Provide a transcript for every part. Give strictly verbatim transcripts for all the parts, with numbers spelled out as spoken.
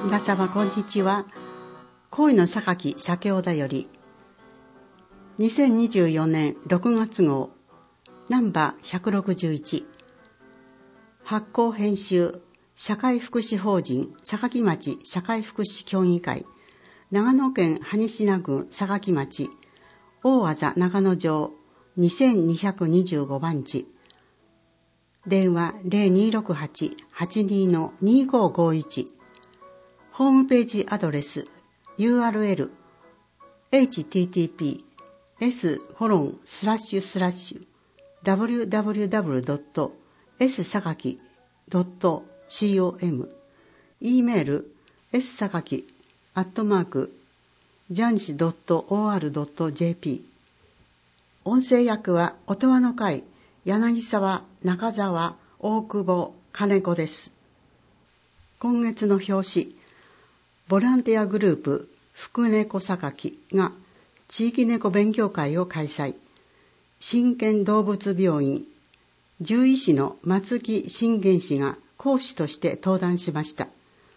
皆様こんにちは。恋の榊鮭小田よりにせんにじゅうよねんろくがつ号ナンバーひゃくろくじゅういち、発行編集社会福祉法人榊町社会福祉協議会、長野県羽科郡榊町大字長野城にせんにひゃくにじゅうごばんち、電話 ゼロにろくはち はちに にごごいち、ホームページアドレス ユーアールエル エイチティーティーピーエスコロンスラッシュスラッシュダブリューダブリューダブリュードットエスさかきドットコム、 e メール s さかきアットマークジャンシ ドットオーアールドットジェーピー。 音声役は音羽の会柳沢、中澤、大久保、金子です。今月の表紙、ボランティアグループ福猫榊が地域猫勉強会を開催。真剣動物病院獣医師の松木信玄氏が講師として登壇しました。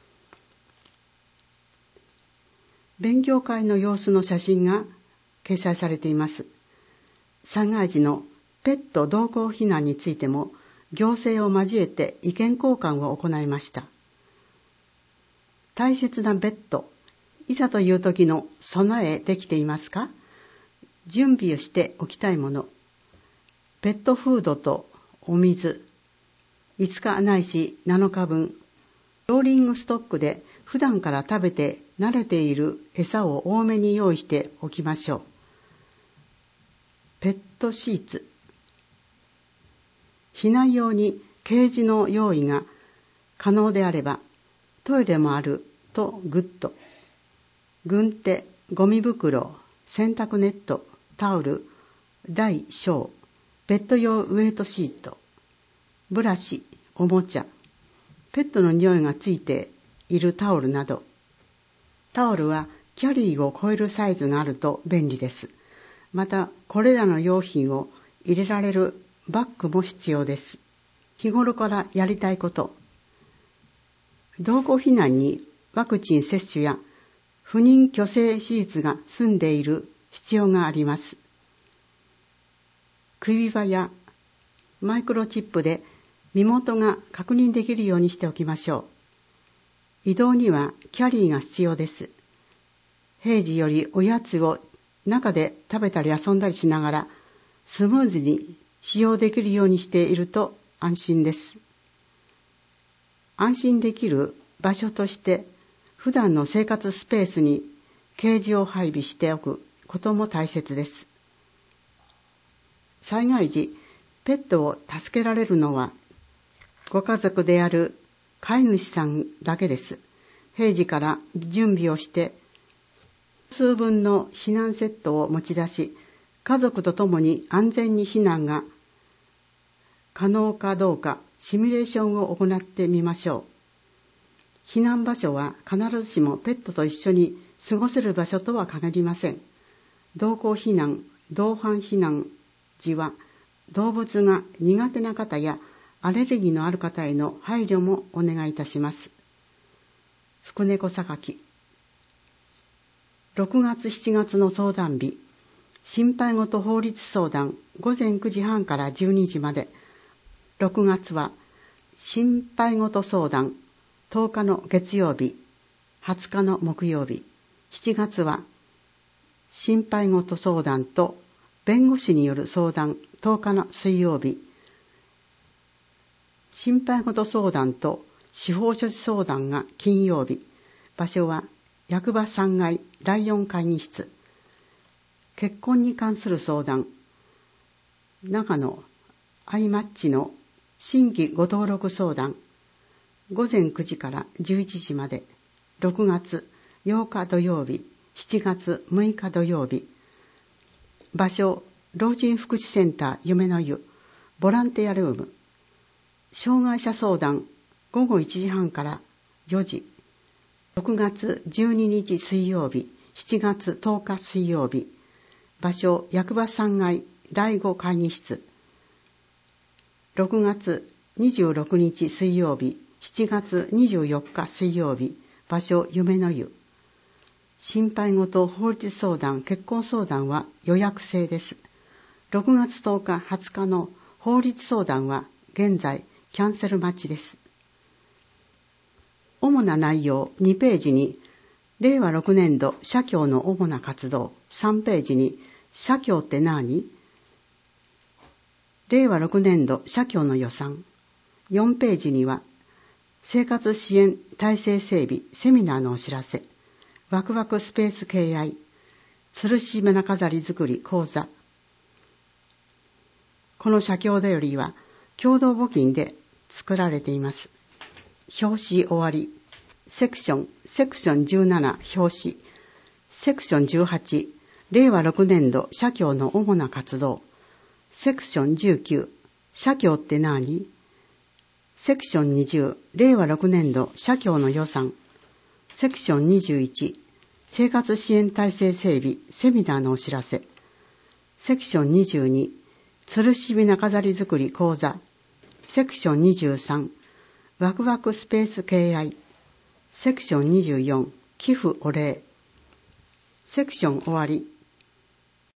勉強会の様子の写真が掲載されています。災害時のペット同行避難についても行政を交えて意見交換を行いました。大切なペット、いざという時の備えできていますか？準備をしておきたいもの。ペットフードとお水、いつかないしなのかぶん。ローリングストックで普段から食べて慣れている餌を多めに用意しておきましょう。ペットシーツ。避難用にケージの用意が可能であれば、トイレもあるとグッド。軍手、ゴミ袋、洗濯ネット、タオル、大小、ペット用ウェイトシート、ブラシ、おもちゃ、ペットの匂いがついているタオルなど。タオルはキャリーを超えるサイズがあると便利です。また、これらの用品を入れられるバッグも必要です。日頃からやりたいこと。同行避難にワクチン接種や不妊去勢手術が済んでいる必要があります。首輪やマイクロチップで身元が確認できるようにしておきましょう。移動にはキャリーが必要です。平時よりおやつを中で食べたり遊んだりしながらスムーズに使用できるようにしていると安心です。安心できる場所として普段の生活スペースにケージを配備しておくことも大切です。災害時、ペットを助けられるのはご家族である飼い主さんだけです。平時から準備をして数分の避難セットを持ち出し、家族と共に安全に避難が可能かどうかシミュレーションを行ってみましょう。避難場所は必ずしもペットと一緒に過ごせる場所とは限りません。同行避難、同伴避難時は動物が苦手な方やアレルギーのある方への配慮もお願いいたします。福猫榊。ろくがつしちがつの相談日、心配事法律相談ごぜんくじはんからじゅうにじまで。ろくがつは心配事相談とおかの月曜日、はつかの木曜日。しちがつは心配事相談と弁護士による相談とおかの水曜日。心配事相談と司法書士相談が金曜日。場所は役場さんがいだいよん会議室。結婚に関する相談、長野アイマッチの新規ご登録相談、ごぜんくじからじゅういちじまで。ろくがつようか土曜日、しちがつむいか土曜日。場所、老人福祉センター夢の湯、ボランティアルーム。障害者相談、ごごいちじはんからよじ。ろくがつじゅうににち水曜日、しちがつとおか水曜日。場所、役場さんがいだいご会議室。ろくがつにじゅうろくにち水曜日、しちがつにじゅうよっか水曜日。 場所夢の湯。心配事法律相談結婚相談は予約制です。ろくがつとおかはつかの法律相談は現在キャンセル待ちです。主な内容にページにれいわろくねんど社協の主な活動、さんページに社協って何？れいわろくねんど社協の予算、よんページには生活支援体制整備セミナーのお知らせ、ワクワクスペース敬愛、吊るし花飾り作り講座。この社協だよりは共同募金で作られています。表紙終わり。セクション、セクションじゅうなな表紙。セクションじゅうはち、れいわろくねんど社協の主な活動。セクションじゅうきゅう、社協って何？セクションにじゅう、れいわろくねんど社協の予算。セクションにじゅういち、生活支援体制整備セミナーのお知らせ。セクションにじゅうに、吊るし花飾り作り講座。セクションにじゅうさん、ワクワクスペース敬愛。セクションにじゅうよん、寄付お礼。セクション終わり。